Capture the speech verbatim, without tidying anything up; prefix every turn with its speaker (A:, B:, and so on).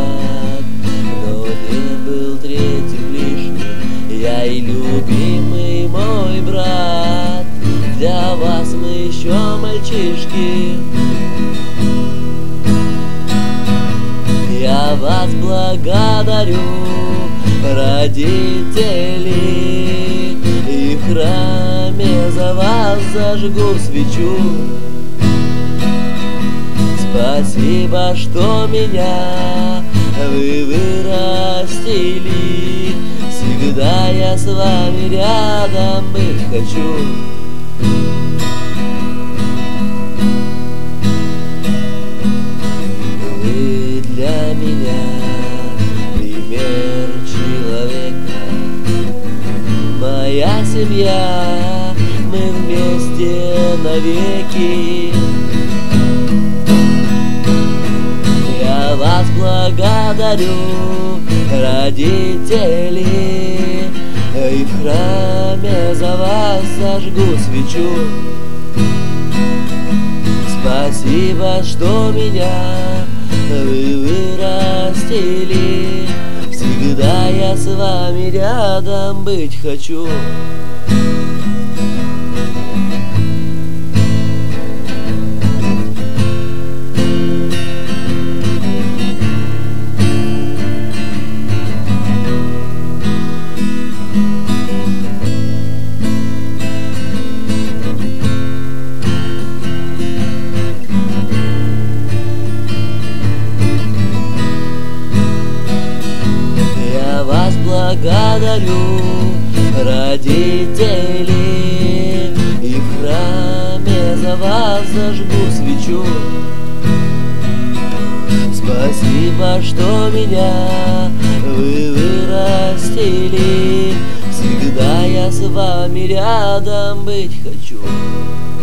A: брат, но не был третьим лишним. Я и любимый мой брат, для вас мы еще мальчишки. Я вас благодарю, родители, и в храме за вас зажгу свечу. Спасибо, что меня вы вырастили, всегда я с вами рядом быть хочу. Вы для меня пример человека, моя семья, мы вместе навеки. Я вас благодарю, родители, и в храме за вас зажгу свечу. Спасибо, что меня вы вырастили, всегда я с вами рядом быть хочу. Благодарю, родители, и в храме за вас зажгу свечу. Спасибо, что меня вы вырастили, всегда я с вами рядом быть хочу.